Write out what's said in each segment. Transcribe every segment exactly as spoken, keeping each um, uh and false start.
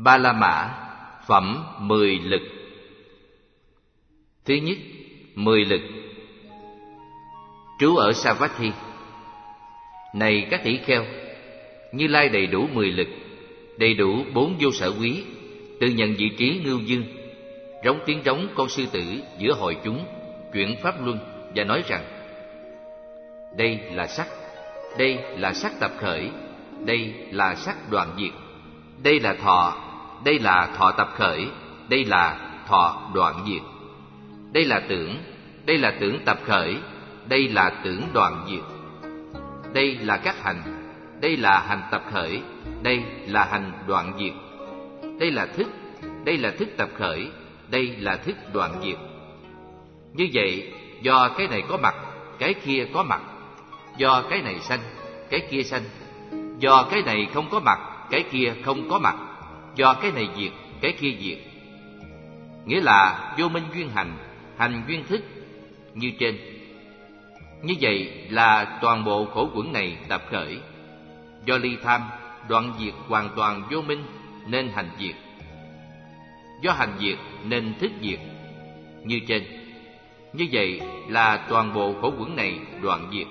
Ba La Mã, phẩm mười lực. Thứ nhất, mười lực. Trú ở Savatthi. Này các tỷ kheo, Như Lai đầy đủ mười lực, đầy đủ bốn vô sở quý, tự nhận vị trí ngưu dương, rống tiếng rống con sư tử giữa hội chúng, chuyển pháp luân và nói rằng: đây là sắc, đây là sắc tập khởi, đây là sắc đoạn diệt, đây là thọ, đây là thọ tập khởi, đây là thọ đoạn diệt, đây là tưởng, đây là tưởng tập khởi, đây là tưởng đoạn diệt, đây là các hành, đây là hành tập khởi, đây là hành đoạn diệt, đây là thức, đây là thức tập khởi, đây là thức đoạn diệt. Như vậy, do cái này có mặt, cái kia có mặt, do cái này sanh, cái kia sanh, do cái này không có mặt, cái kia không có mặt, do cái này diệt, cái kia diệt. Nghĩa là vô minh duyên hành, hành duyên thức, như trên. Như vậy là toàn bộ khổ quẩn này tập khởi. Do ly tham, đoạn diệt hoàn toàn vô minh nên hành diệt. Do hành diệt nên thức diệt, như trên. Như vậy là toàn bộ khổ quẩn này đoạn diệt.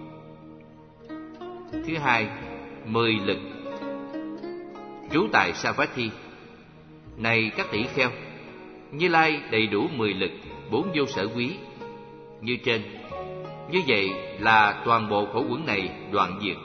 Thứ hai, mười lực. Trú tại Savatthi. Này các tỷ kheo, Như Lai đầy đủ mười lực, bốn vô sở quý, như trên. Như vậy là toàn bộ khổ quẩn này đoạn diệt.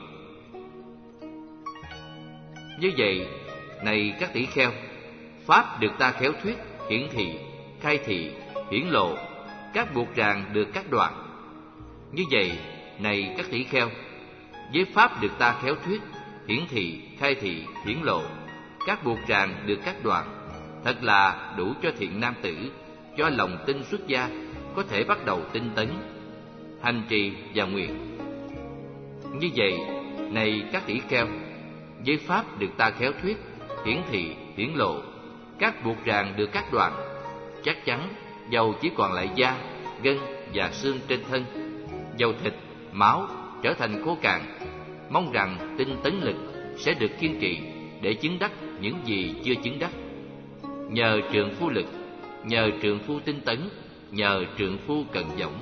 Như vậy, này các tỷ kheo, pháp được ta khéo thuyết, hiển thị, khai thị, hiển lộ, các buộc ràng được cắt đoạn. Như vậy, này các tỷ kheo, với pháp được ta khéo thuyết, hiển thị, khai thị, hiển lộ, các buộc ràng được cắt đoạn, thật là đủ cho thiện nam tử, cho lòng tin xuất gia, có thể bắt đầu tinh tấn, hành trì và nguyện. Như vậy, này các tỷ kheo, với pháp được ta khéo thuyết, hiển thị, hiển lộ, các buộc ràng được cắt đoạn, chắc chắn dầu chỉ còn lại da, gân và xương trên thân, dầu thịt, máu trở thành khô cạn, mong rằng tinh tấn lực sẽ được kiên trì để chứng đắc những gì chưa chứng đắc. Nhờ trượng phu lực, nhờ trượng phu tinh tấn, nhờ trượng phu cần dõng.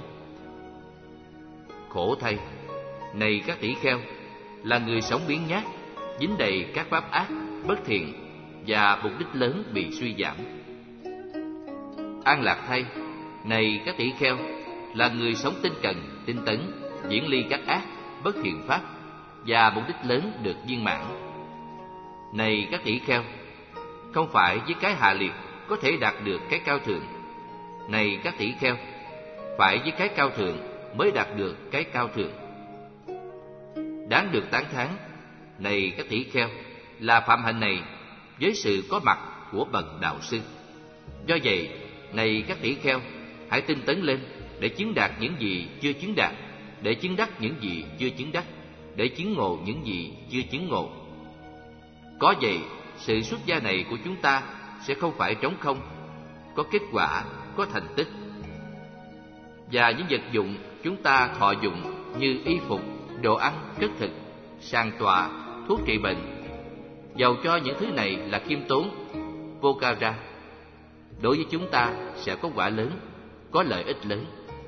Khổ thay, này các tỷ kheo, là người sống biếng nhác, dính đầy các pháp ác, bất thiện và mục đích lớn bị suy giảm. An lạc thay, này các tỷ kheo, là người sống tinh cần, tinh tấn, diễn ly các ác, bất thiện pháp và mục đích lớn được viên mãn. Này các tỷ kheo, không phải với cái hạ liệt có thể đạt được cái cao thượng. Này các tỷ kheo, phải với cái cao thượng mới đạt được cái cao thượng. Đáng được tán thán, này các tỷ kheo, là phạm hạnh này với sự có mặt của bậc đạo sư. Do vậy, này các tỷ kheo, hãy tinh tấn lên để chứng đạt những gì chưa chứng đạt, để chứng đắc những gì chưa chứng đắc, để chứng ngộ những gì chưa chứng ngộ. Có vậy, sự xuất gia này của chúng ta sẽ không phải trống không, có kết quả, có thành tích. Và những vật dụng chúng ta thọ dụng như y phục, đồ ăn, cất thực, sàn tọa, thuốc trị bệnh, dầu cho những thứ này là khiêm tốn, vô cao ra, đối với chúng ta sẽ có quả lớn, có lợi ích lớn.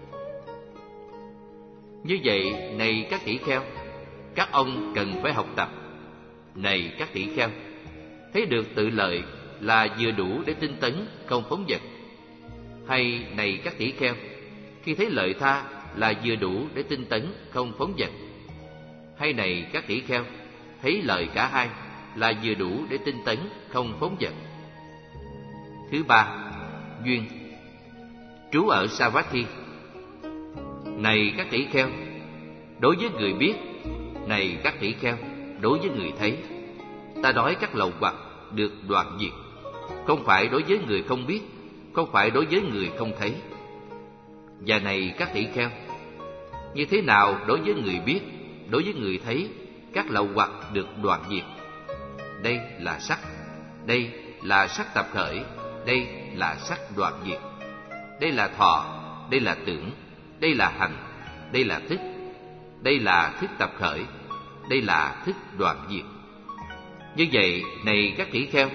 Như vậy, này các tỷ kheo, các ông cần phải học tập. Này các tỷ kheo, thấy được tự lợi là vừa đủ để tinh tấn, không phóng dật. Hay này các tỷ kheo, khi thấy lợi tha là vừa đủ để tinh tấn, không phóng dật. Hay này các tỷ kheo, thấy lợi cả hai là vừa đủ để tinh tấn, không phóng dật. Thứ ba, duyên. Trú ở Savatthi. Này các tỷ kheo, đối với người biết, này các tỷ kheo, đối với người thấy, ta nói các lậu hoặc được đoạn diệt, không phải đối với người không biết, không phải đối với người không thấy. Và này các tỷ kheo, như thế nào đối với người biết, đối với người thấy, các lậu hoặc được đoạn diệt? Đây là sắc, đây là sắc tập khởi, đây là sắc đoạn diệt, đây là thọ, đây là tưởng, đây là hành, đây là thức, đây là thức tập khởi, đây là thức đoạn diệt. Như vậy, này các tỷ kheo,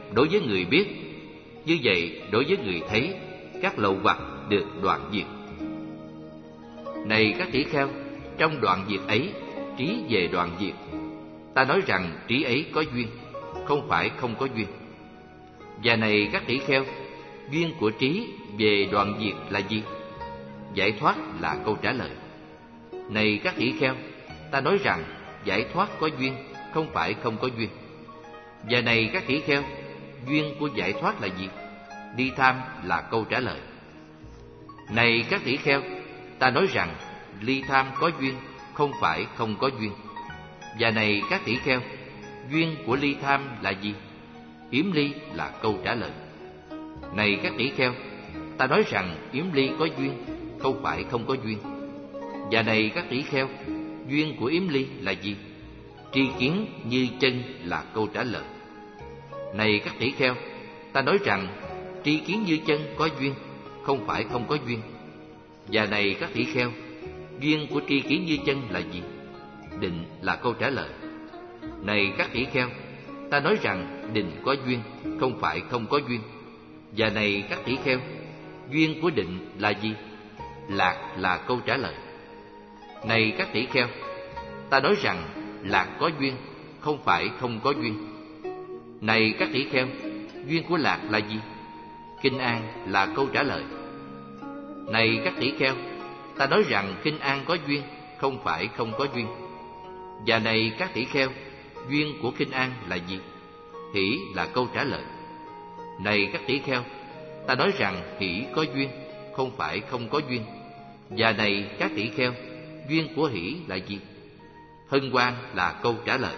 đối với người biết. Như vậy, đối với người thấy, các lậu hoặc được đoạn diệt. Này các tỷ kheo, trong đoạn diệt ấy, trí về đoạn diệt. Ta nói rằng trí ấy có duyên, không phải không có duyên. Và này các tỷ kheo, duyên của trí về đoạn diệt là gì? Giải thoát là câu trả lời. Này các tỷ kheo, ta nói rằng giải thoát có duyên, không phải không có duyên. Và này các tỷ kheo, duyên của giải thoát là gì? Ly tham là câu trả lời. Này các tỷ kheo, ta nói rằng ly tham có duyên, không phải không có duyên. Và này các tỷ kheo, duyên của ly tham là gì? Yếm ly là câu trả lời. Này các tỷ kheo, ta nói rằng yếm ly có duyên, không phải không có duyên. Và này các tỷ kheo, duyên của yếm ly là gì? Tri kiến như chân là câu trả lời. Này các tỷ kheo, ta nói rằng tri kiến như chân có duyên, không phải không có duyên. Và này các tỷ kheo, duyên của tri kiến như chân là gì? Định là câu trả lời. Này các tỷ kheo, ta nói rằng định có duyên, không phải không có duyên. Và này các tỷ kheo, duyên của định là gì? Lạc là câu trả lời. Này các tỷ kheo, ta nói rằng lạc có duyên, không phải không có duyên. Này các tỷ kheo, duyên của lạc là gì? Kinh an là câu trả lời. Này các tỷ kheo, ta nói rằng kinh an có duyên, không phải không có duyên. Và này các tỷ kheo, duyên của kinh an là gì? Hỷ là câu trả lời. Này các tỷ kheo, ta nói rằng hỷ có duyên, không phải không có duyên. Và này các tỷ kheo, duyên của hỷ là gì? Hân hoan là câu trả lời.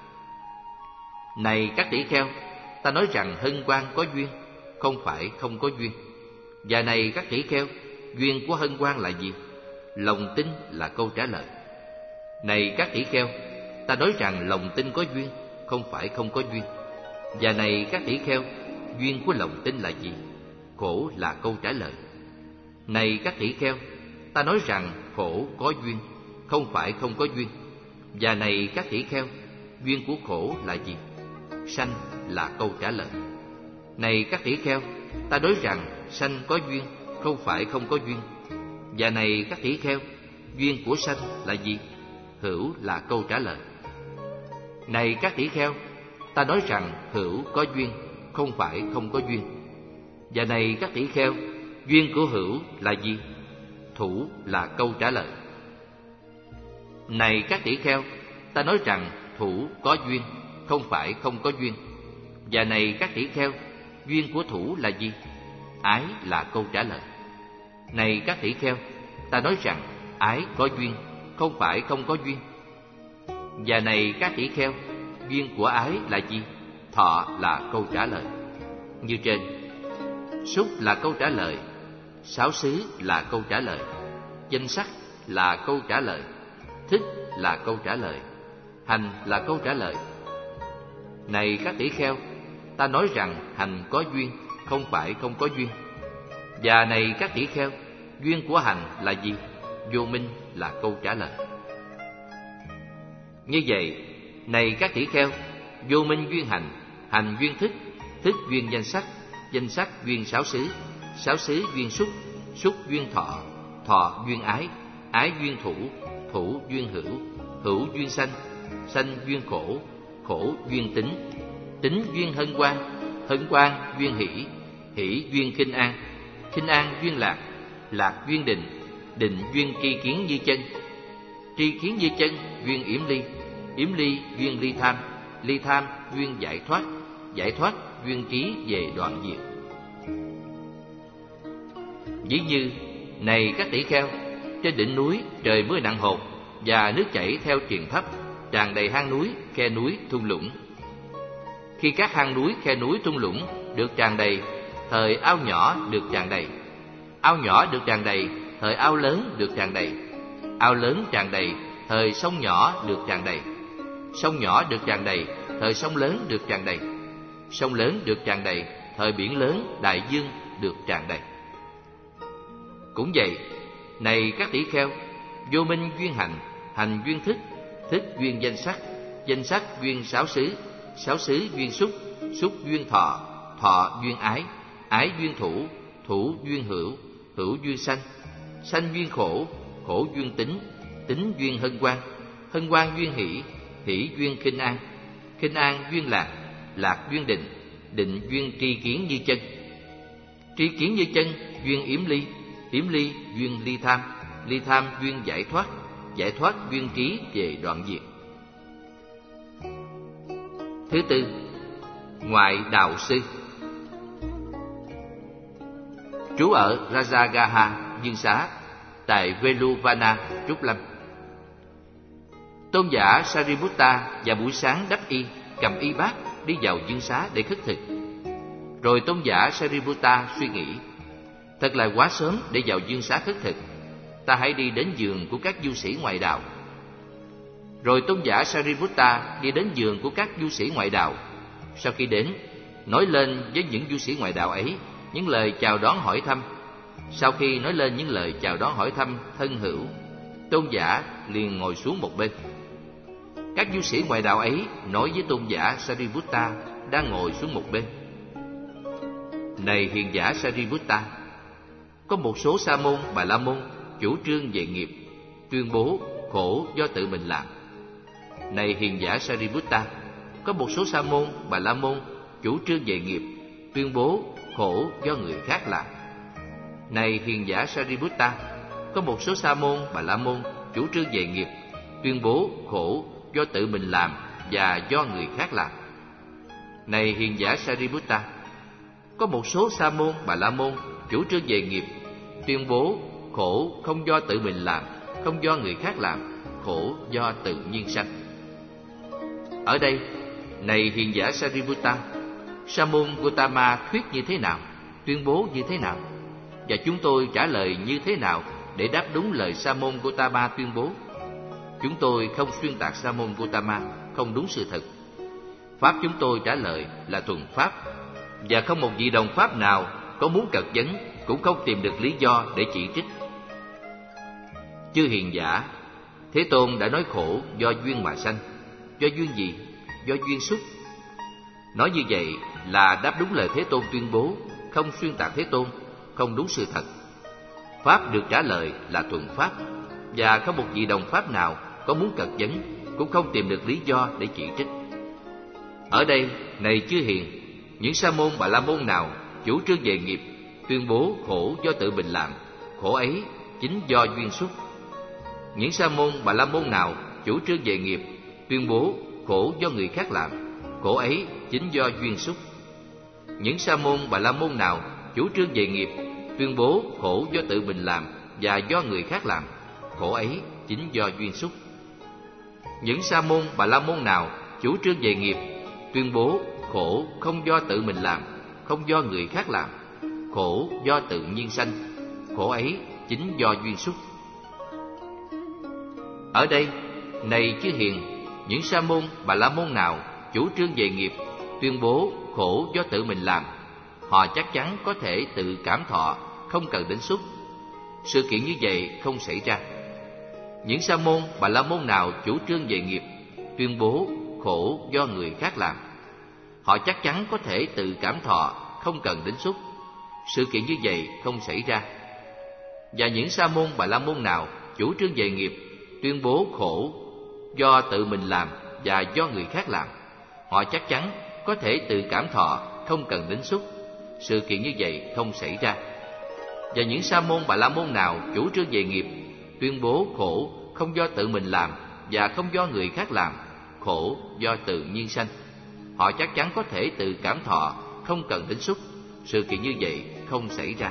Này các tỷ kheo, ta nói rằng hân hoan có duyên, không phải không có duyên. Và này các tỷ kheo, duyên của hân hoan là gì? Lòng tin là câu trả lời. Này các tỷ kheo, ta nói rằng lòng tin có duyên, không phải không có duyên. Và này các tỷ kheo, duyên của lòng tin là gì? Khổ là câu trả lời. Này các tỷ kheo, ta nói rằng khổ có duyên, không phải không có duyên. Và này các tỷ kheo, duyên của khổ là gì? Sanh là câu trả lời. Này các tỷ kheo, ta nói rằng sanh có duyên, không phải không có duyên. Và này các tỷ kheo, duyên của sanh là gì? Hữu là câu trả lời. Này các tỷ kheo, ta nói rằng hữu có duyên, không phải không có duyên. Và này các tỷ kheo, duyên của hữu là gì? Thủ là câu trả lời. Này các tỷ kheo, ta nói rằng thủ có duyên, không phải không có duyên. Và này các tỷ kheo, duyên của thủ là gì? Ái là câu trả lời. Này các tỷ kheo, ta nói rằng ái có duyên, không phải không có duyên. Và này các tỷ kheo, duyên của ái là gì? Thọ là câu trả lời. Như trên, xúc là câu trả lời, sáu xứ là câu trả lời, danh sắc là câu trả lời, thích là câu trả lời, hành là câu trả lời. Này các tỷ kheo, ta nói rằng hành có duyên, không phải không có duyên. Và này các tỷ kheo, duyên của hành là gì? Vô minh là câu trả lời. Như vậy, này các tỷ kheo, vô minh duyên hành, hành duyên thức, thức duyên danh sắc, danh sắc duyên sáu xứ, sáu xứ duyên xúc, xúc duyên thọ, thọ duyên ái, ái duyên thủ, thủ duyên hữu, hữu duyên sanh, sanh duyên khổ, khổ duyên tính, tính duyên hân hoan, hân hoan duyên hỷ, hỷ duyên khinh an, khinh an duyên lạc, lạc duyên định, định duyên tri kiến như chân, tri kiến như chân duyên yểm ly, yểm ly duyên ly tham, ly tham duyên giải thoát, giải thoát duyên trí về đoạn diệt. Ví như, này các tỷ kheo, trên đỉnh núi trời mưa nặng hột và nước chảy theo triền thấp, tràn đầy hang núi, khe núi, thung lũng. Khi các hang núi, khe núi, thung lũng được tràn đầy, thời ao nhỏ được tràn đầy. Ao nhỏ được tràn đầy, thời ao lớn được tràn đầy. Ao lớn tràn đầy, thời sông nhỏ được tràn đầy. Sông nhỏ được tràn đầy, thời sông lớn được tràn đầy. Sông lớn được tràn đầy, thời biển lớn, đại dương được tràn đầy. Cũng vậy, này các tỷ kheo, vô minh duyên hành, hành duyên thức, thức duyên danh sắc, danh sắc duyên sáu xứ, sáu xứ duyên xúc, xúc duyên thọ, thọ duyên ái, ái duyên thủ, thủ duyên hữu, hữu duyên sanh, sanh duyên khổ, khổ duyên tính, tính duyên hân hoan, hân hoan duyên hỷ, hỷ duyên khinh an, khinh an duyên lạc, lạc duyên định, định duyên tri kiến như chân, tri kiến như chân duyên yếm ly, yếm ly duyên ly tham, ly tham duyên giải thoát, giải thoát duyên trí về đoạn diệt. Thứ tư, ngoại đạo sư. Trú ở Rajagaha, Dương Xá, tại Veluvana, Trúc Lâm. Tôn giả Sariputta vào buổi sáng đắp y, cầm y bát đi vào Dương Xá để khất thực. Rồi tôn giả Sariputta suy nghĩ, thật là quá sớm để vào Dương Xá khất thực, ta hãy đi đến giường của các du sĩ ngoại đạo. Rồi tôn giả Sariputta đi đến giường của các du sĩ ngoại đạo. Sau khi đến, nói lên với những du sĩ ngoại đạo ấy những lời chào đón hỏi thăm. Sau khi nói lên những lời chào đón hỏi thăm thân hữu, tôn giả liền ngồi xuống một bên. Các du sĩ ngoại đạo ấy nói với tôn giả Sariputta đang ngồi xuống một bên: Này hiền giả Sariputta, có một số sa môn Bà La Môn chủ trương về nghiệp, tuyên bố khổ do tự mình làm. Này hiền giả Sariputta, có một số sa môn Bà La Môn chủ trương về nghiệp, tuyên bố khổ do người khác làm. Này hiền giả Sariputta, có một số sa môn Bà La Môn chủ trương về nghiệp, tuyên bố khổ do tự mình làm và do người khác làm. Này hiền giả Sariputta, có một số sa môn Bà La Môn chủ trương về nghiệp, tuyên bố khổ không do tự mình làm, không do người khác làm, khổ do tự nhiên sanh. Ở đây, này hiền giả Sariputta, sa môn Gotama thuyết như thế nào, tuyên bố như thế nào, và chúng tôi trả lời như thế nào để đáp đúng lời sa môn Gotama tuyên bố? Chúng tôi không xuyên tạc sa môn Gotama, không đúng sự thật. Pháp chúng tôi trả lời là thuần pháp, và không một vị đồng pháp nào có muốn cật vấn cũng không tìm được lý do để chỉ trích. Chư hiền giả, Thế Tôn đã nói khổ do duyên mà sanh. Do duyên gì? Do duyên xúc. Nói như vậy là đáp đúng lời Thế Tôn tuyên bố, không xuyên tạc Thế Tôn, không đúng sự thật. Pháp được trả lời là thuần pháp, và không một vị đồng pháp nào có muốn cật vấn cũng không tìm được lý do để chỉ trích. Ở đây, này chư hiền, những sa môn Bà La Môn nào chủ trương về nghiệp, tuyên bố khổ do tự mình làm, khổ ấy chính do duyên xúc. Những sa môn Bà La Môn nào chủ trương về nghiệp, tuyên bố khổ do người khác làm, khổ ấy chính do duyên xúc. Những sa môn Bà La Môn nào chủ trương về nghiệp, tuyên bố khổ do tự mình làm và do người khác làm, khổ ấy chính do duyên xúc. Những sa môn Bà La Môn nào chủ trương về nghiệp, tuyên bố khổ không do tự mình làm, không do người khác làm, khổ do tự nhiên sanh, khổ ấy chính do duyên xúc. Ở đây, này chư hiền, những sa môn Bà La Môn nào chủ trương về nghiệp, tuyên bố khổ do tự mình làm, họ chắc chắn có thể tự cảm thọ, không cần đến xúc. Sự kiện như vậy không xảy ra. Những sa môn Bà La Môn nào chủ trương về nghiệp, tuyên bố khổ do người khác làm, họ chắc chắn có thể tự cảm thọ, không cần đến xúc. Sự kiện như vậy không xảy ra. Và những sa môn Bà La Môn nào chủ trương về nghiệp, tuyên bố khổ do tự mình làm và do người khác làm, họ chắc chắn có thể tự cảm thọ, không cần đến xúc. Sự kiện như vậy không xảy ra. Và những sa môn Bà La Môn nào chủ trương về nghiệp, tuyên bố khổ không do tự mình làm và không do người khác làm, khổ do tự nhiên sanh, họ chắc chắn có thể tự cảm thọ, không cần đến xúc. Sự kiện như vậy không xảy ra.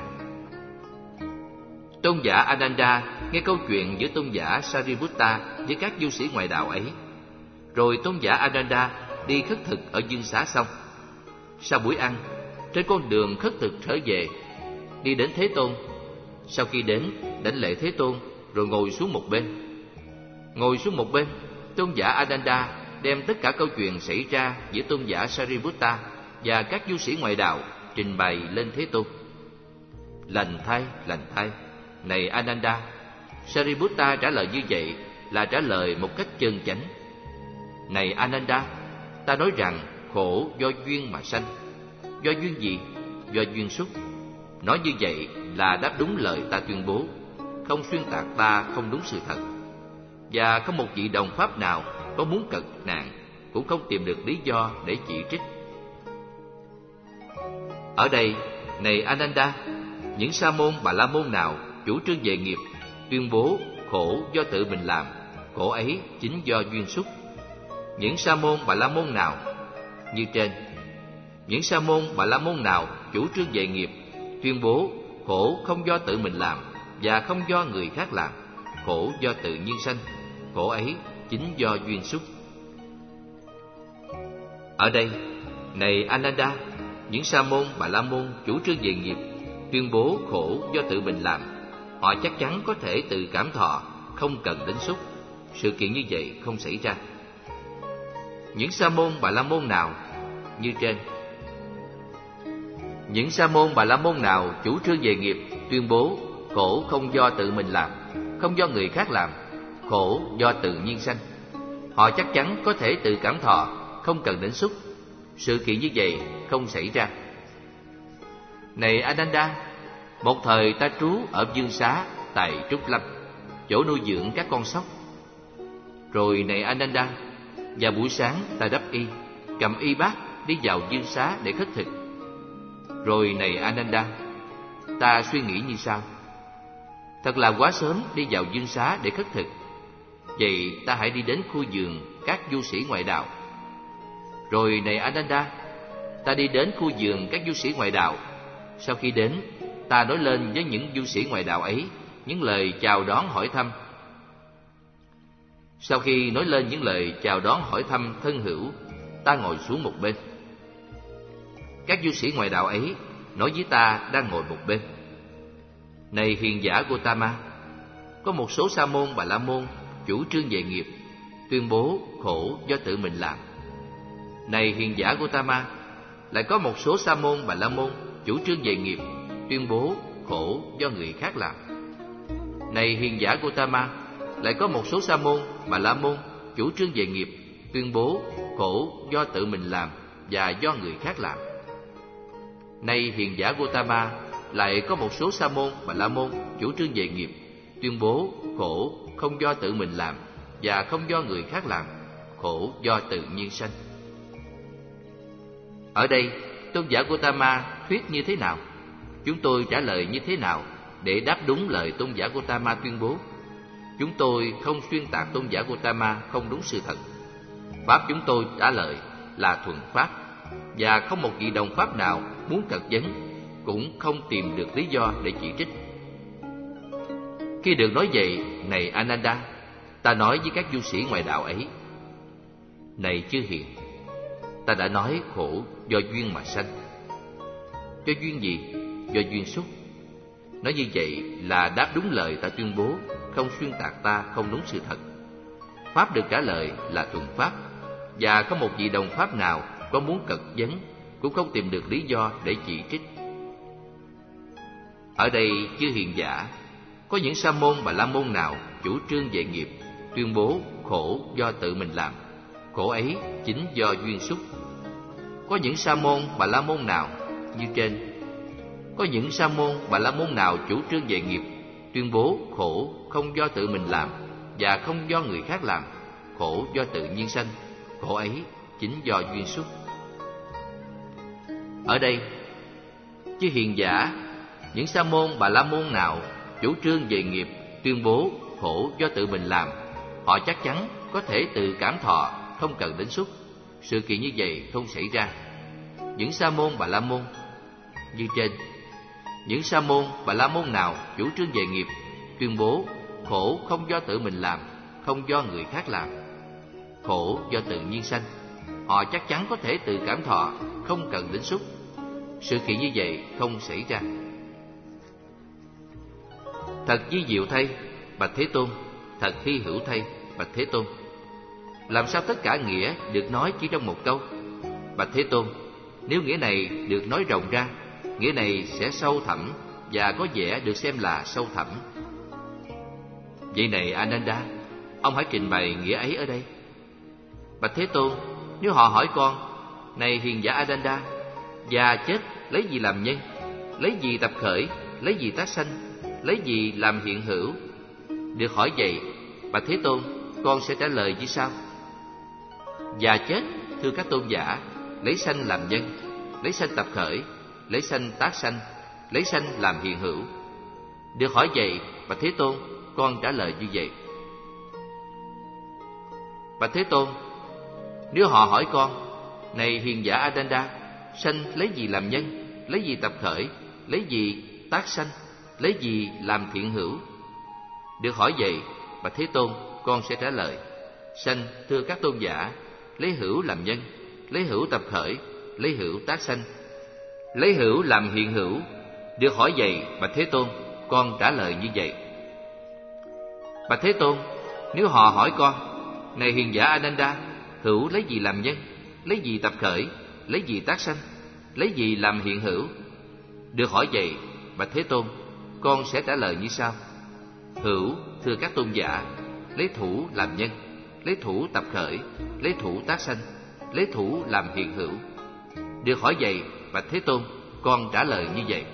Tôn giả Ananda nghe câu chuyện giữa tôn giả Sariputta với các du sĩ ngoại đạo ấy. Rồi tôn giả Ananda đi khất thực ở Dương Xá xong. Sau buổi ăn, trên con đường khất thực trở về, đi đến Thế Tôn. Sau khi đến, đảnh lễ Thế Tôn, rồi ngồi xuống một bên. Ngồi xuống một bên, tôn giả Ananda đem tất cả câu chuyện xảy ra giữa tôn giả Sariputta và các du sĩ ngoại đạo trình bày lên Thế Tôn. Lành thay, lành thay, này Ananda, Sariputta trả lời như vậy là trả lời một cách chân chánh. Này Ananda, ta nói rằng khổ do duyên mà sanh. Do duyên gì? Do duyên xúc. Nói như vậy là đáp đúng lời ta tuyên bố, không xuyên tạc ta không đúng sự thật. Và không một vị đồng pháp nào có muốn cật nạn cũng không tìm được lý do để chỉ trích. Ở đây, này Ananda, những sa môn bà la môn nào chủ trương về nghiệp, tuyên bố khổ do tự mình làm, khổ ấy chính do duyên xúc. Những sa môn bà la môn nào như trên. Những sa môn bà la môn nào chủ trương về nghiệp, tuyên bố khổ không do tự mình làm và không do người khác làm, khổ do tự nhiên sanh, khổ ấy chính do duyên xúc. Ở đây, này Ananda, những sa môn bà la môn chủ trương về nghiệp, tuyên bố khổ do tự mình làm, họ chắc chắn có thể tự cảm thọ, không cần đến xúc. Sự kiện như vậy không xảy ra. Những sa môn bà la môn nào như trên. Những sa môn bà la môn nào chủ trương về nghiệp, tuyên bố khổ không do tự mình làm, không do người khác làm, khổ do tự nhiên sanh, họ chắc chắn có thể tự cảm thọ, không cần đến xúc. Sự kiện như vậy không xảy ra. Này Ananda, một thời ta trú ở Dương Xá tại Trúc Lâm, chỗ nuôi dưỡng các con sóc. Rồi này Ananda, vào buổi sáng ta đắp y, cầm y bát đi vào Dương Xá để khất thực. Rồi này Ananda, ta suy nghĩ như sau: thật là quá sớm đi vào Dương Xá để khất thực. Vậy ta hãy đi đến khu vườn các du sĩ ngoại đạo. Rồi này Ananda, ta đi đến khu vườn các du sĩ ngoại đạo. Sau khi đến, ta nói lên với những du sĩ ngoại đạo ấy những lời chào đón hỏi thăm. Sau khi nói lên những lời chào đón hỏi thăm thân hữu, ta ngồi xuống một bên. Các du sĩ ngoại đạo ấy nói với ta đang ngồi một bên: này hiền giả Gotama, có một số sa môn bà la môn chủ trương về nghiệp, tuyên bố khổ do tự mình làm. Này hiền giả Gotama, lại có một số sa môn bà la môn chủ trương về nghiệp, tuyên bố khổ do người khác làm. Này hiền giả Gotama, lại có một số sa môn bà la môn chủ trương về nghiệp, tuyên bố khổ do tự mình làm và do người khác làm. Này hiền giả Gotama, lại có một số sa môn bà la môn chủ trương về nghiệp, tuyên bố khổ không do tự mình làm và không do người khác làm, khổ do tự nhiên sanh. Ở đây, tôn giả Gotama thuyết như thế nào? Chúng tôi trả lời như thế nào để đáp đúng lời tôn giả Gotama tuyên bố? Chúng tôi không xuyên tạc tôn giả Gotama không đúng sự thật. Pháp chúng tôi trả lời là thuần pháp, và không một vị đồng pháp nào muốn cật vấn cũng không tìm được lý do để chỉ trích. Khi được nói vậy, này Ananda, ta nói với các du sĩ ngoại đạo ấy: này chư hiền, ta đã nói khổ do duyên mà sanh. Do duyên gì? Do duyên xúc. Nói như vậy là đáp đúng lời ta tuyên bố, không xuyên tạc ta không đúng sự thật. Pháp được trả lời là thuần pháp, và không một vị đồng pháp nào có muốn cật vấn cũng không tìm được lý do để chỉ trích. Ở đây, chư hiền giả, có những sa môn bà la môn nào chủ trương về nghiệp, tuyên bố khổ do tự mình làm, khổ ấy chính do duyên xúc. Có những sa môn bà la môn nào như trên. Có những sa môn bà la môn nào chủ trương về nghiệp, tuyên bố khổ không do tự mình làm và không do người khác làm, khổ do tự nhiên sanh, khổ ấy chính do duyên xúc. Ở đây, chư hiền giả, những sa môn bà la môn nào chủ trương về nghiệp, tuyên bố khổ do tự mình làm, họ chắc chắn có thể tự cảm thọ, không cần đến xúc. Sự kiện như vậy không xảy ra. Những sa môn bà la môn như trên. Những sa môn bà la môn nào chủ trương về nghiệp, tuyên bố khổ không do tự mình làm, không do người khác làm, khổ do tự nhiên sanh, họ chắc chắn có thể tự cảm thọ, không cần đến xúc. Sự kiện như vậy không xảy ra. Thật vi diệu thay, bạch Thế Tôn, thật hy hữu thay, bạch Thế Tôn. Làm sao tất cả nghĩa được nói chỉ trong một câu? Bạch Thế Tôn, nếu nghĩa này được nói rộng ra, nghĩa này sẽ sâu thẳm và có vẻ được xem là sâu thẳm. Vậy này Ananda, ông hãy trình bày nghĩa ấy ở đây. Bạch Thế Tôn, nếu họ hỏi con, này hiền giả Ananda, già chết lấy gì làm nhân, lấy gì tập khởi, lấy gì tác sanh, lấy gì làm hiện hữu? Được hỏi vậy, bạch Thế Tôn, con sẽ trả lời như sau. Già chết, thưa các tôn giả, lấy sanh làm nhân, lấy sanh tập khởi, lấy sanh tác sanh, lấy sanh làm hiện hữu. Được hỏi vậy, bạch Thế Tôn, con trả lời như vậy. Bạch Thế Tôn, nếu họ hỏi con, này hiền giả Ananda, sanh lấy gì làm nhân, lấy gì tập khởi, lấy gì tác sanh, lấy gì làm thiện hữu? Được hỏi vậy, bạch Thế Tôn, con sẽ trả lời. Sanh, thưa các tôn giả, lấy hữu làm nhân, lấy hữu tập khởi, lấy hữu tác sanh, lấy hữu làm hiện hữu. Được hỏi vậy, bạch Thế Tôn, con trả lời như vậy. Bạch Thế Tôn, nếu họ hỏi con, này hiền giả Ananda, hữu lấy gì làm nhân, lấy gì tập khởi, lấy gì tác sanh, lấy gì làm hiện hữu? Được hỏi vậy, bạch Thế Tôn, con sẽ trả lời như sau. Hữu, thưa các tôn giả, lấy thủ làm nhân, lấy thủ tập khởi, lấy thủ tác sanh, lấy thủ làm hiện hữu. Được hỏi vậy, bạch Thế Tôn, con trả lời như vậy.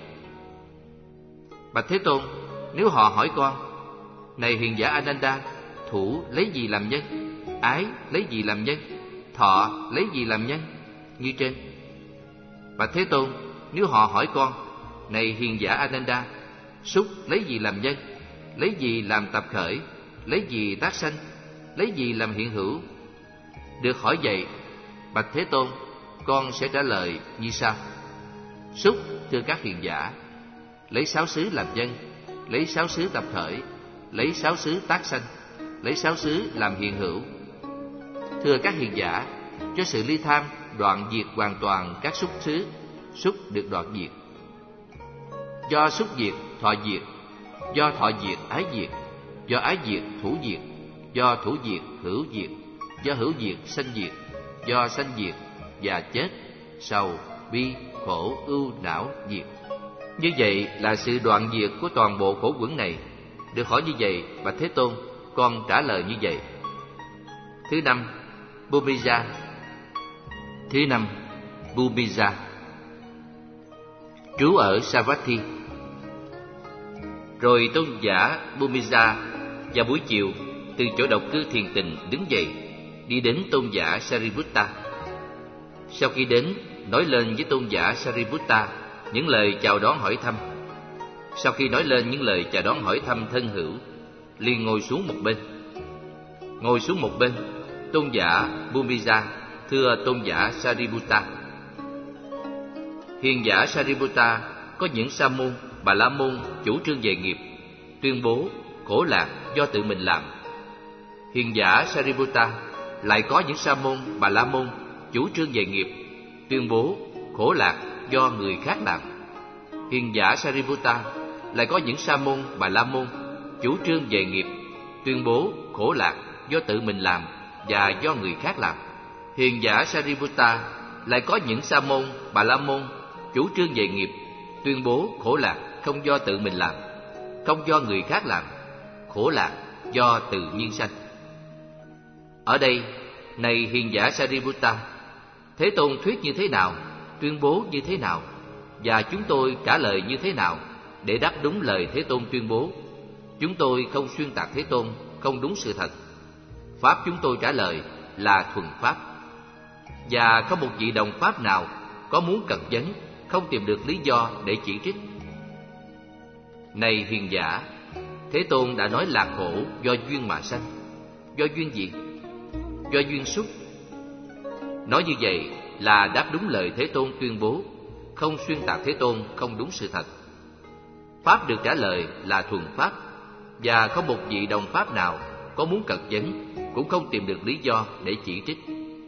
Bạch Thế Tôn, nếu họ hỏi con, này hiền giả Ananda, thủ lấy gì làm nhân, ái lấy gì làm nhân, thọ lấy gì làm nhân, như trên. Bạch Thế Tôn, nếu họ hỏi con, này hiền giả Ananda, xúc lấy gì làm nhân, lấy gì làm tập khởi, lấy gì tác sanh, lấy gì làm hiện hữu? Được hỏi vậy, bạch Thế Tôn, con sẽ trả lời như sau. Xúc, thưa các hiền giả, lấy sáu xứ làm nhân, lấy sáu xứ tập khởi, lấy sáu xứ tác sanh, lấy sáu xứ làm hiện hữu. Thưa các hiền giả, cho sự ly tham đoạn diệt hoàn toàn các xúc xứ, xúc được đoạn diệt. Do xúc diệt, thọ diệt, do thọ diệt, ái diệt, do ái diệt, thủ diệt, do thủ diệt, hữu diệt, do hữu diệt, sanh diệt, do sanh diệt, già chết, sầu, bi, khổ, ưu, não, diệt. Như vậy là sự đoạn diệt của toàn bộ khổ uẩn này. Được hỏi như vậy, bạch Thế Tôn, con trả lời như vậy. Thứ năm, Bhumija. Thứ năm, Bhumija. Trú ở Savatthi. Rồi tôn giả Bhumija vào buổi chiều từ chỗ độc cư thiền tịnh đứng dậy, đi đến tôn giả Sariputta. Sau khi đến, nói lên với tôn giả Sariputta những lời chào đón hỏi thăm. Sau khi nói lên những lời chào đón hỏi thăm thân hữu, liền ngồi xuống một bên. Ngồi xuống một bên, tôn giả Bhumija thưa tôn giả Sariputta. Hiền giả Sariputta, có những sa môn, bà la môn chủ trương về nghiệp, tuyên bố khổ lạc do tự mình làm. Hiền giả Sariputta, lại có những sa môn, bà la môn chủ trương về nghiệp, tuyên bố khổ lạc do người khác làm. Hiền giả Sariputta, lại có những sa môn, bà la môn chủ trương về nghiệp, tuyên bố khổ lạc do tự mình làm và do người khác làm. Hiền giả Sariputta, lại có những sa môn, bà la môn chủ trương về nghiệp, tuyên bố khổ lạc không do tự mình làm, không do người khác làm, khổ lạc do tự nhiên sanh. Ở đây, này hiền giả Sariputta, Thế Tôn thuyết như thế nào, tuyên bố như thế nào, và chúng tôi trả lời như thế nào để đáp đúng lời Thế Tôn tuyên bố? Chúng tôi không xuyên tạc Thế Tôn, không đúng sự thật. Pháp chúng tôi trả lời là thuần Pháp, và không một vị đồng Pháp nào có muốn cật vấn, không tìm được lý do để chỉ trích. Này hiền giả, Thế Tôn đã nói là khổ do duyên mà sanh. Do duyên gì? Do duyên xúc. Nói như vậy là đáp đúng lời Thế Tôn tuyên bố, không xuyên tạc Thế Tôn, không đúng sự thật. Pháp được trả lời là thuần Pháp, và không một vị đồng Pháp nào có muốn cật vấn, cũng không tìm được lý do để chỉ trích.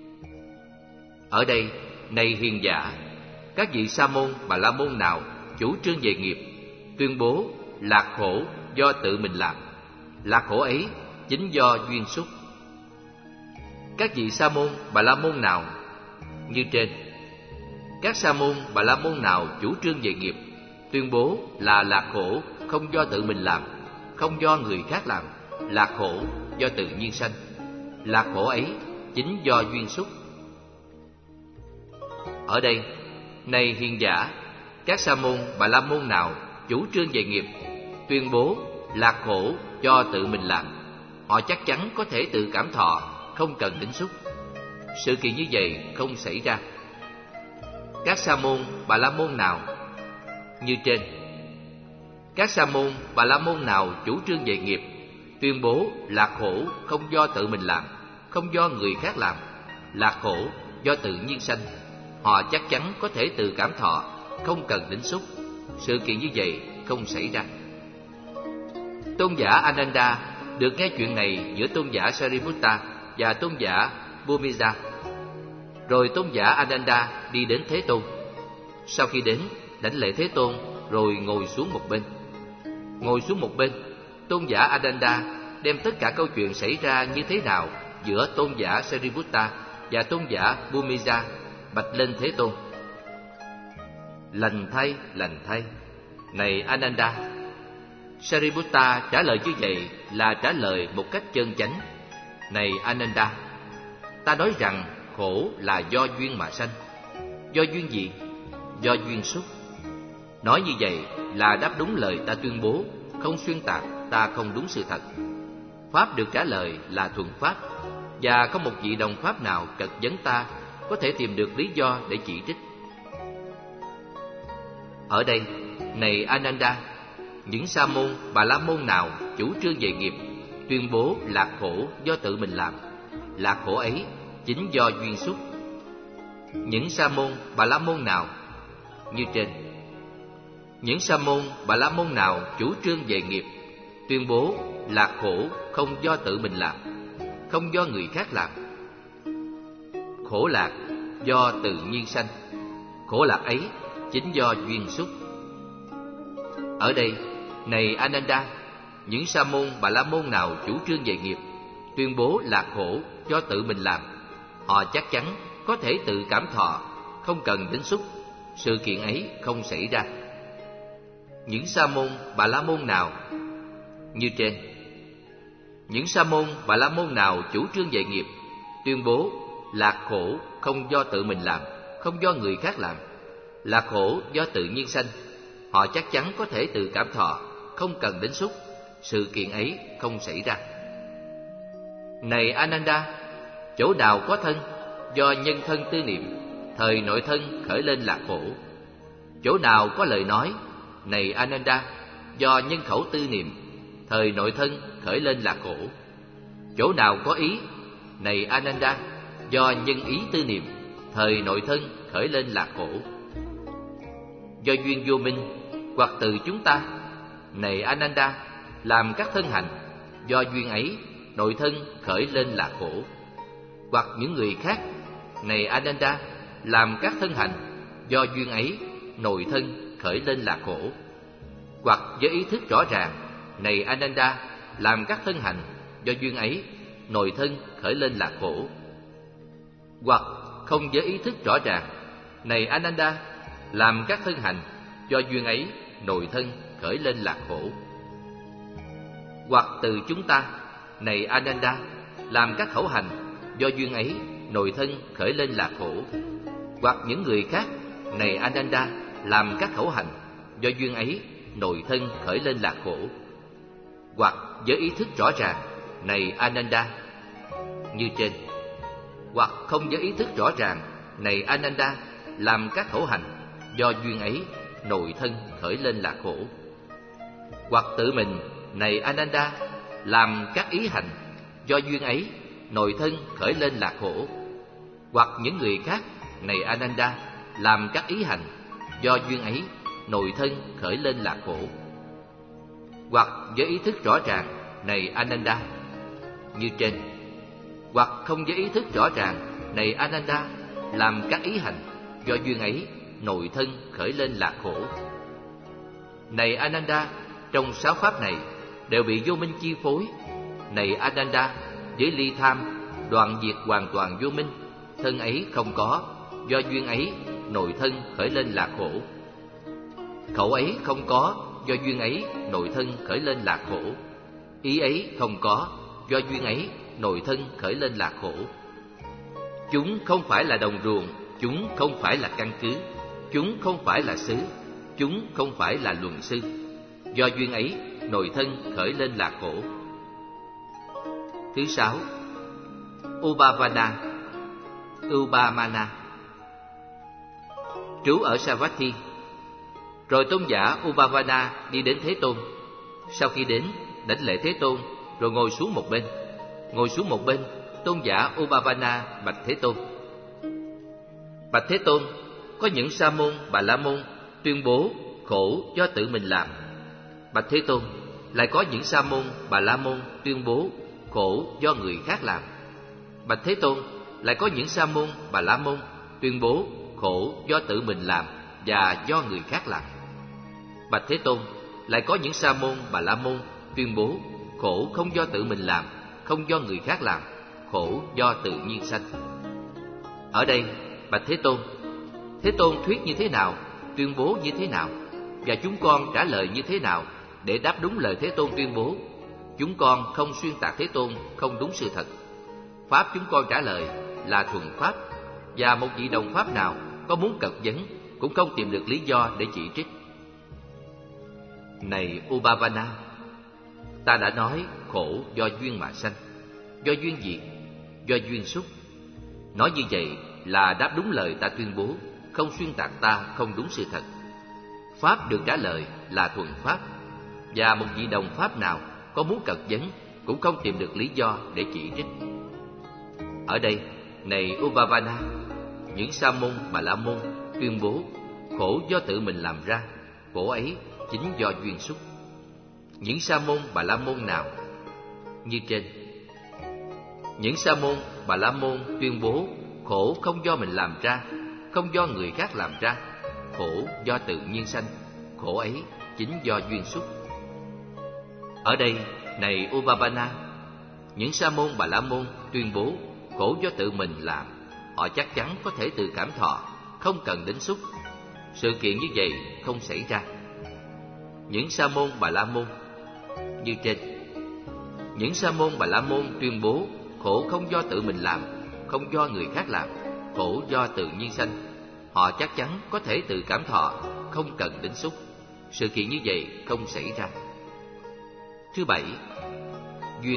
Ở đây, này hiền giả, các vị sa môn, bà la môn nào chủ trương về nghiệp, tuyên bố lạc khổ do tự mình làm, lạc khổ ấy chính do duyên xúc. Các vị sa môn, bà la môn nào như trên. Các sa môn, bà la môn nào chủ trương về nghiệp, tuyên bố là lạc khổ không do tự mình làm, không do người khác làm, lạc khổ do tự nhiên sanh, lạc khổ ấy chính do duyên xúc. Ở đây, này hiền giả, các sa môn Bà La Môn nào chủ trương về nghiệp, tuyên bố lạc khổ do tự mình làm, họ chắc chắn có thể tự cảm thọ, không cần tính xúc. Sự kiện như vậy không xảy ra. Các sa môn Bà La Môn nào như trên. Các sa môn Bà La Môn nào chủ trương về nghiệp, tuyên bố lạc khổ không do tự mình làm, không do người khác làm, lạc khổ do tự nhiên sanh, họ chắc chắn có thể tự cảm thọ, không cần tính xúc. Sự kiện như vậy không xảy ra. Tôn giả Ananda được nghe chuyện này giữa tôn giả Sariputta và tôn giả Bhumija. Rồi tôn giả Ananda đi đến Thế Tôn. Sau khi đến, đảnh lễ Thế Tôn rồi ngồi xuống một bên. Ngồi xuống một bên, tôn giả Ananda đem tất cả câu chuyện xảy ra như thế nào giữa tôn giả Sariputta và tôn giả Bhumija bạch lên Thế Tôn. Lành thay, lành thay, này Ananda. Sariputta trả lời như vậy là trả lời một cách chân chánh. Này Ananda, ta nói rằng khổ là do duyên mà sanh. Do duyên gì? Do duyên xúc. Nói như vậy là đáp đúng lời ta tuyên bố, không xuyên tạc, ta không đúng sự thật. Pháp được trả lời là thuận pháp, và không một vị đồng pháp nào cật vấn ta có thể tìm được lý do để chỉ trích. Ở đây, này Ananda, những sa môn Bà La Môn nào chủ trương về nghiệp, tuyên bố lạc khổ do tự mình làm, lạc khổ ấy chính do duyên xúc. Những sa môn Bà La Môn nào như trên. Những sa môn Bà La Môn nào chủ trương về nghiệp, tuyên bố lạc khổ không do tự mình làm, không do người khác làm, khổ lạc do tự nhiên sanh, khổ lạc ấy chính do duyên xúc. Ở đây, này Ananda, những sa môn Bà La Môn nào chủ trương về nghiệp, tuyên bố lạc khổ do tự mình làm, họ chắc chắn có thể tự cảm thọ, không cần tính xúc. Sự kiện ấy không xảy ra. Những sa môn Bà La Môn nào như trên. Những sa môn Bà La Môn nào chủ trương về nghiệp, tuyên bố lạc khổ không do tự mình làm, không do người khác làm, lạc khổ do tự nhiên sanh, họ chắc chắn có thể tự cảm thọ, không cần đến xúc. Sự kiện ấy không xảy ra. Này Ananda, chỗ nào có thân, do nhân thân tư niệm, thời nội thân khởi lên lạc khổ. Chỗ nào có lời nói, này Ananda, do nhân khẩu tư niệm, thời nội thân khởi lên lạc khổ. Chỗ nào có ý, này Ananda, do nhân ý tư niệm, thời nội thân khởi lên lạc khổ. Do duyên vô minh hoặc từ chúng ta, này Ananda, làm các thân hành, do duyên ấy nội thân khởi lên lạc khổ. Hoặc những người khác, này Ananda, làm các thân hành, do duyên ấy nội thân khởi lên lạc khổ. Hoặc với ý thức rõ ràng, này Ananda, làm các thân hành, do duyên ấy nội thân khởi lên lạc khổ. Hoặc không với ý thức rõ ràng, này Ananda, làm các thân hành, do duyên ấy nội thân khởi lên lạc khổ. Hoặc từ chúng ta, này Ananda, làm các khẩu hành, do duyên ấy nội thân khởi lên lạc khổ. Hoặc những người khác, này Ananda, làm các khẩu hành, do duyên ấy nội thân khởi lên lạc khổ. Hoặc với ý thức rõ ràng, này Ananda, như trên. Hoặc không với ý thức rõ ràng, này Ananda, làm các khẩu hành, do duyên ấy nội thân khởi lên lạc khổ. Hoặc tự mình, này Ananda, làm các ý hành, do duyên ấy nội thân khởi lên lạc khổ. Hoặc những người khác, này Ananda, làm các ý hành, do duyên ấy nội thân khởi lên lạc khổ. Hoặc với ý thức rõ ràng, này Ananda, như trên. Hoặc không với ý thức rõ ràng, này Ananda, làm các ý hành, do duyên ấy nội thân khởi lên lạc khổ. Này Ananda, trong sáu pháp này đều bị vô minh chi phối. Này Ananda, với ly tham đoạn diệt hoàn toàn vô minh, thân ấy không có, do duyên ấy nội thân khởi lên lạc khổ. Khẩu ấy không có, do duyên ấy nội thân khởi lên lạc khổ. Ý ấy không có, do duyên ấy nội thân khởi lên lạc khổ. Chúng không phải là đồng ruộng, chúng không phải là căn cứ, chúng không phải là xứ, chúng không phải là luận sư. Do duyên ấy, nội thân khởi lên là khổ. Thứ sáu, Ubhavana, Ubhamana. Trú ở Savatthi. Rồi tôn giả Ubhavana đi đến Thế Tôn. Sau khi đến, đảnh lễ Thế Tôn, rồi ngồi xuống một bên. Ngồi xuống một bên, tôn giả Ubhavana bạch Thế Tôn. Bạch Thế Tôn, có những sa môn, bà la môn tuyên bố khổ do tự mình làm. Bạch Thế Tôn, lại có những sa môn, bà la môn tuyên bố khổ do người khác làm. Bạch Thế Tôn, lại có những sa môn, bà la môn tuyên bố khổ do tự mình làm và do người khác làm. Bạch Thế Tôn, lại có những sa môn, bà la môn tuyên bố khổ không do tự mình làm, không do người khác làm, khổ do tự nhiên sanh. Ở đây, bạch Thế Tôn, Thế Tôn thuyết như thế nào, tuyên bố như thế nào, và chúng con trả lời như thế nào để đáp đúng lời Thế Tôn tuyên bố? Chúng con không xuyên tạc Thế Tôn không đúng sự thật. Pháp chúng con trả lời là thuần pháp, và một vị đồng pháp nào có muốn cật vấn cũng không tìm được lý do để chỉ trích. Này Ubhavana, ta đã nói khổ do duyên mà sanh, do duyên diệt, do duyên xúc. Nói như vậy là đáp đúng lời ta tuyên bố, không xuyên tạc ta không đúng sự thật. Pháp được trả lời là thuần pháp, và một vị đồng pháp nào có muốn cật vấn cũng không tìm được lý do để chỉ trích. Ở đây, này Ubhavana, những sa môn, bà la môn tuyên bố khổ do tự mình làm ra, khổ ấy chính do duyên xúc. Những sa môn, bà la môn nào? Như trên. Những sa môn, bà la môn tuyên bố khổ không do mình làm ra, không do người khác làm ra, khổ do tự nhiên sanh, khổ ấy chính do duyên xúc. Ở đây, này Ubhavana, những sa môn, bà la môn tuyên bố khổ do tự mình làm, họ chắc chắn có thể tự cảm thọ, không cần đến xúc. Sự kiện như vậy không xảy ra. Những sa môn, bà la môn như trên. Những sa môn, bà la môn tuyên bố khổ không do tự mình làm, không do người khác làm, khổ do tự nhiên sanh, họ chắc chắn có thể tự cảm thọ, không cần đến xúc. Sự kiện như vậy không xảy ra. Thứ bảy, duyên.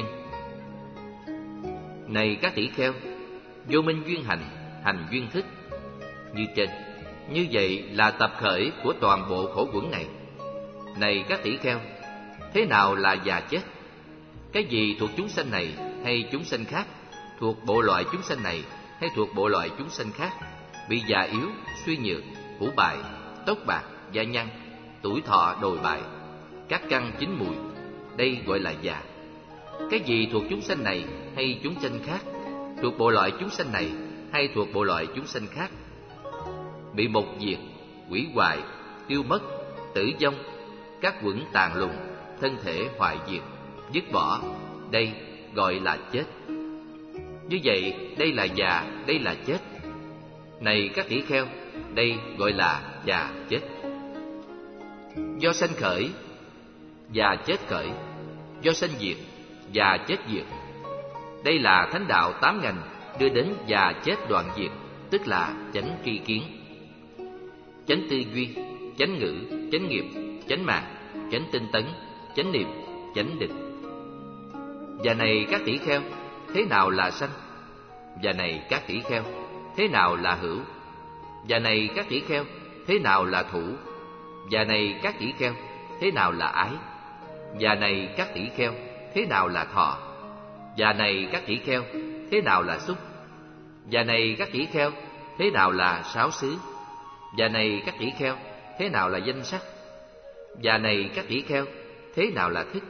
Này các tỷ kheo, vô minh duyên hành, hành duyên thức. Như trên. Như vậy là tập khởi của toàn bộ khổ quẩn này. Này các tỷ kheo, thế nào là già chết? Cái gì thuộc chúng sanh này hay chúng sanh khác, thuộc bộ loại chúng sanh này hay thuộc bộ loại chúng sanh khác, bị già yếu, suy nhược, hủ bại, tóc bạc, da nhăn, tuổi thọ đồi bại, các căn chín mùi, đây gọi là già. Cái gì thuộc chúng sanh này hay chúng sanh khác, thuộc bộ loại chúng sanh này hay thuộc bộ loại chúng sanh khác, bị một diệt, hủy hoại, tiêu mất, tử vong, các quẩn tàn lùng, thân thể hoại diệt, dứt bỏ, đây gọi là chết. Như vậy, đây là già, đây là chết. Này các tỷ kheo, đây gọi là già chết. Do sanh khởi, già chết khởi. Do sanh diệt, già chết diệt. Đây là thánh đạo tám ngành đưa đến già chết đoạn diệt, tức là chánh tri kiến, chánh tư duy, chánh ngữ, chánh nghiệp, chánh mạng, chánh tinh tấn, chánh niệm, chánh định. Và này các tỷ kheo, thế nào là sanh? Và này các tỷ kheo, thế nào là hữu? Và này các tỷ kheo, thế nào là thủ? Và này các tỷ kheo, thế nào là ái? Và này các tỷ kheo, thế nào là thọ? Và này các tỷ kheo, thế nào là xúc? Và này các tỷ kheo, thế nào là sáu xứ? Và này các tỷ kheo, thế nào là danh sắc? Và này các tỷ kheo, thế nào là thức?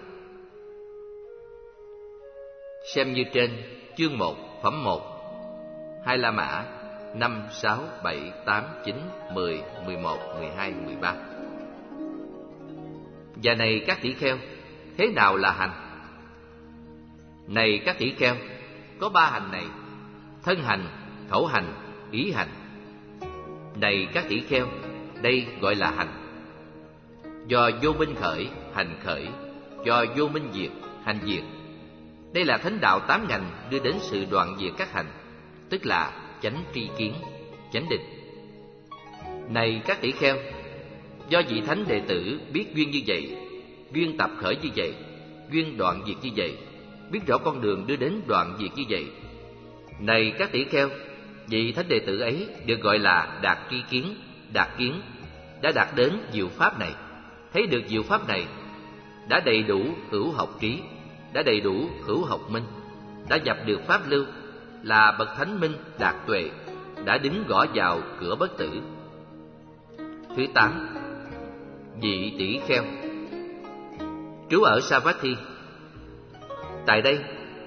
Xem như trên chương một, phẩm một, hai La Mã năm, sáu, bảy, tám, chín, mười, mười một, mười hai, mười ba. Và này các tỷ kheo, thế nào là hành? Này các tỷ kheo, có ba hành này: thân hành, khẩu hành, ý hành. Này các tỷ kheo, đây gọi là hành. Do vô minh khởi, hành khởi. Do vô minh diệt, hành diệt. Đây là thánh đạo tám ngành đưa đến sự đoạn diệt các hành, tức là chánh tri kiến, chánh định. Này các tỷ kheo, do vị thánh đệ tử biết duyên như vậy, duyên tập khởi như vậy, duyên đoạn diệt như vậy, biết rõ con đường đưa đến đoạn diệt như vậy. Này các tỷ kheo, vị thánh đệ tử ấy được gọi là đạt tri kiến, đạt kiến, đã đạt đến diệu pháp này, thấy được diệu pháp này, đã đầy đủ hữu học trí, đã đầy đủ hữu học minh, đã nhập được pháp lưu, là bậc thánh minh đạt tuệ, đã đứng gõ vào cửa bất tử. Thứ tám, vị tỷ kheo trú ở Savatthi. Tại đây,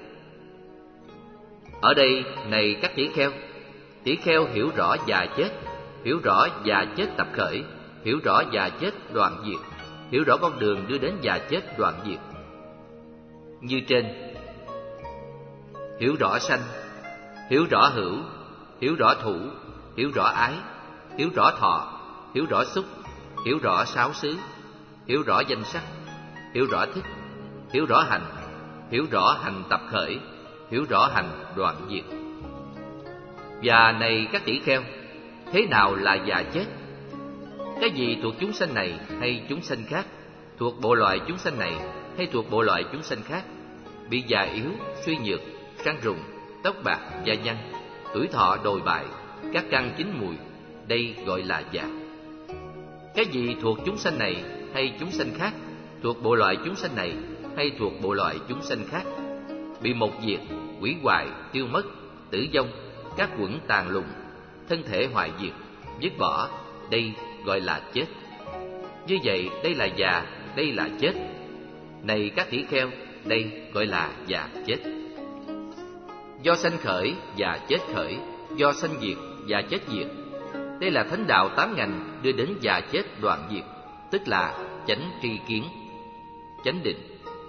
ở đây này các tỷ kheo, tỷ kheo hiểu rõ già chết, hiểu rõ già chết tập khởi, hiểu rõ già chết đoạn diệt, hiểu rõ con đường đưa đến già chết đoạn diệt. Như trên, hiểu rõ sanh, hiểu rõ hữu, hiểu rõ thủ, hiểu rõ ái, hiểu rõ thọ, hiểu rõ xúc, hiểu rõ sáu xứ, hiểu rõ danh sắc, hiểu rõ thích, hiểu rõ hành, hiểu rõ hành tập khởi, hiểu rõ hành đoạn diệt. Và này các tỷ kheo, thế nào là già chết? Cái gì thuộc chúng sanh này hay chúng sanh khác, thuộc bộ loại chúng sanh này hay thuộc bộ loại chúng sanh khác, bị già yếu, suy nhược, răng rụng, tóc bạc, da nhăn, tuổi thọ đồi bại, các căn chín mùi, đây gọi là già. Cái gì thuộc chúng sanh này hay chúng sanh khác, thuộc bộ loại chúng sanh này hay thuộc bộ loại chúng sanh khác, bị một diệt, hủy hoại, tiêu mất, tử vong, các quẩn tàn lùng, thân thể hoại diệt, dứt bỏ, đây gọi là chết. Như vậy, đây là già, đây là chết. Này các tỷ kheo, đây gọi là già chết. Do sanh khởi, già chết khởi, do sanh diệt, già chết diệt. Đây là thánh đạo tám ngành đưa đến già chết đoạn diệt, tức là chánh tri kiến, chánh định.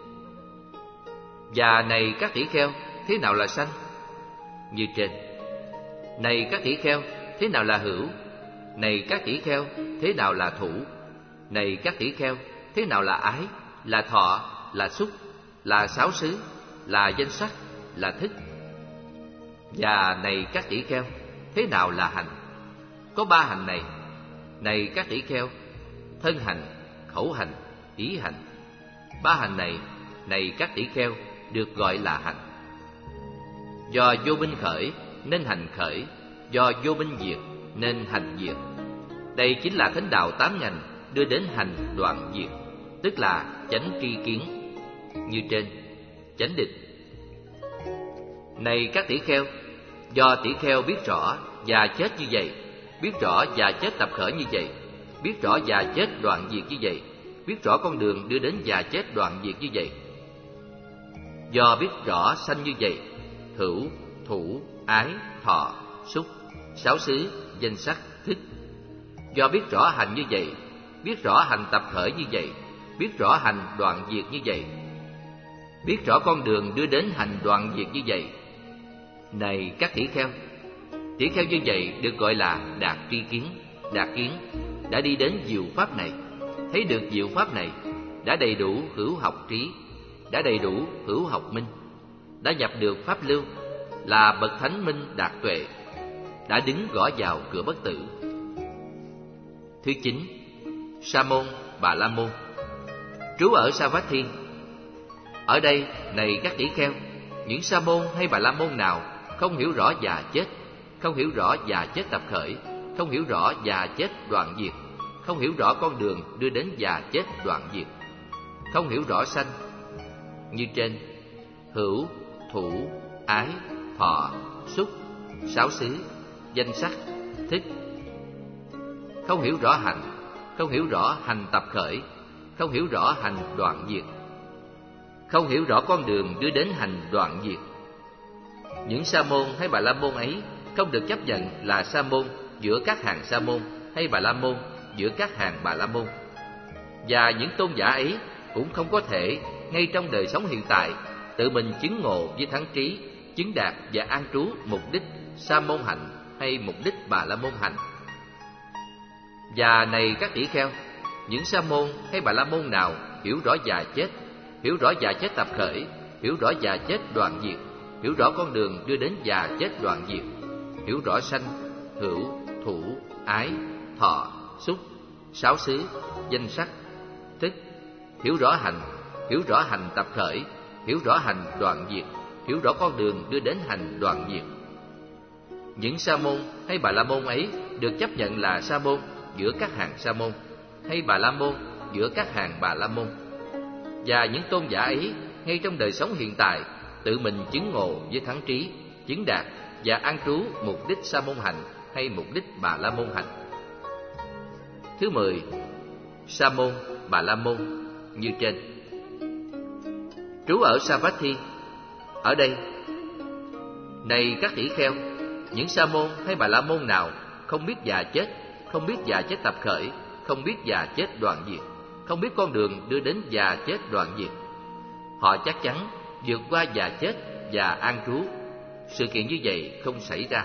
Và này các tỷ kheo, thế nào là sanh? Như trên. Này các tỷ kheo, thế nào là hữu? Này các tỷ kheo, thế nào là thủ? Này các tỷ kheo, thế nào là ái, là thọ, là xúc, là sáu xứ, là danh sắc, là thích? Và này các tỷ kheo, thế nào là hành? Có ba hành này. Này các tỷ kheo, thân hành, khẩu hành, ý hành. Ba hành này, này các tỷ kheo, được gọi là hành. Do vô minh khởi nên hành khởi, do vô minh diệt nên hành diệt. Đây chính là thánh đạo tám ngành đưa đến hành đoạn diệt, tức là chánh tri kiến. Như trên, chánh định. Này các tỷ kheo, do tỷ kheo biết rõ già chết như vậy, biết rõ già chết tập khởi như vậy, biết rõ già chết đoạn diệt như vậy, biết rõ con đường đưa đến già chết đoạn diệt như vậy. Do biết rõ sanh như vậy, hữu, thủ, ái, thọ, xúc, sáu xứ, danh sắc, thích. Do biết rõ hành như vậy, biết rõ hành tập khởi như vậy, biết rõ hành đoạn diệt như vậy, biết rõ con đường đưa đến hành đoạn diệt như vậy. Này các tỷ kheo, tỷ kheo như vậy được gọi là đạt tri kiến, đạt kiến, đã đi đến diệu pháp này, thấy được diệu pháp này, đã đầy đủ hữu học trí, đã đầy đủ hữu học minh, đã nhập được pháp lưu, là bậc thánh minh đạt tuệ, đã đứng gõ vào cửa bất tử. Thứ chín, Sa môn Bà La môn trú ở Savatthi. Ở đây, này các tỷ kheo, những sa môn hay bà la môn nào không hiểu rõ già chết, không hiểu rõ già chết tập khởi, không hiểu rõ già chết đoạn diệt, không hiểu rõ con đường đưa đến già chết đoạn diệt, không hiểu rõ sanh. Như trên, hữu, thủ, ái, thọ, xúc, sáu xứ, danh sắc, thích. Không hiểu rõ hành, không hiểu rõ hành tập khởi, không hiểu rõ hành đoạn diệt, không hiểu rõ con đường đưa đến hành đoạn diệt. Những sa môn hay bà la môn ấy không được chấp nhận là sa môn giữa các hàng sa môn hay bà la môn giữa các hàng bà la môn. Và những tôn giả ấy cũng không có thể ngay trong đời sống hiện tại tự mình chứng ngộ với thắng trí, chứng đạt và an trú mục đích sa môn hạnh hay mục đích bà la môn hạnh. Và này các tỷ kheo, những sa môn hay bà la môn nào hiểu rõ già chết, hiểu rõ già chết tập khởi, hiểu rõ già chết đoạn diệt, hiểu rõ con đường đưa đến già chết đoạn diệt, hiểu rõ sanh, hữu, thủ, ái, thọ, xúc, sáu xứ, danh sắc, thức, hiểu rõ hành, hiểu rõ hành tập khởi, hiểu rõ hành đoạn diệt, hiểu rõ con đường đưa đến hành đoạn diệt. Những sa môn hay bà la môn ấy được chấp nhận là sa môn giữa các hàng sa môn, hay bà la môn giữa các hàng bà la môn. Và những tôn giả ấy ngay trong đời sống hiện tại tự mình chứng ngộ với thắng trí, chứng đạt và an trú mục đích sa môn hành hay mục đích bà la môn hành. Thứ mười, sa môn, bà la môn như trên. Trú ở Savatthi. Ở đây, này các tỷ kheo, những sa môn hay bà la môn nào không biết già chết, không biết già chết tập khởi, không biết già chết đoạn diệt, không biết con đường đưa đến già chết đoạn diệt, họ chắc chắn vượt qua già chết và an trú. Sự kiện như vậy không xảy ra.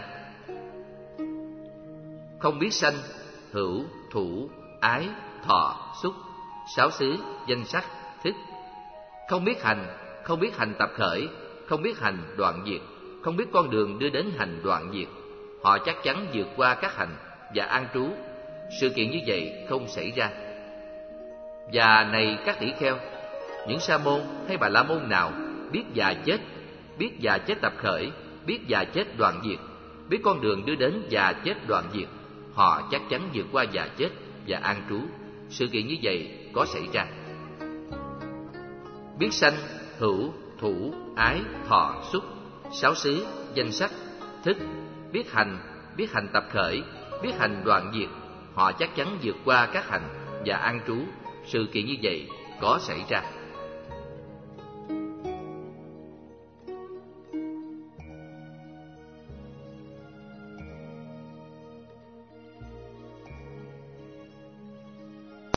Không biết sanh, hữu, thủ, ái, thọ, xúc, sáu xứ, danh sắc, thức. Không biết hành, không biết hành tập khởi, không biết hành đoạn diệt, không biết con đường đưa đến hành đoạn diệt, họ chắc chắn vượt qua các hành và an trú. Sự kiện như vậy không xảy ra. Và này các tỷ kheo, những sa môn hay bà la môn nào biết già chết, biết già chết tập khởi, biết già chết đoạn diệt, biết con đường đưa đến già chết đoạn diệt, họ chắc chắn vượt qua già chết và an trú. Sự kiện như vậy có xảy ra. Biết sanh, hữu, thủ, ái, thọ, xúc, sáu xứ, danh sắc, thức. Biết hành, biết hành tập khởi, biết hành đoạn diệt, họ chắc chắn vượt qua các hành và an trú. Sự kiện như vậy có xảy ra.